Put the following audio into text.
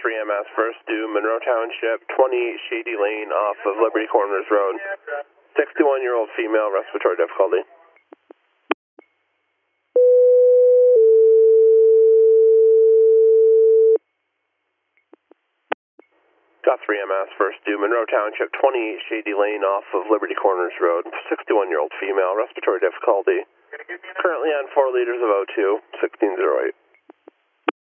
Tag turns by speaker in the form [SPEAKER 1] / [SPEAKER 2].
[SPEAKER 1] Guthrie MS, first due, Monroe Township, 20 Shady Lane off of Liberty Corners Road. 61-year-old female, respiratory difficulty. Guthrie MS, first due, Monroe Township, 20 Shady Lane off of Liberty Corners Road. 61-year-old female, respiratory difficulty. Currently on 4 liters of O2, 1608.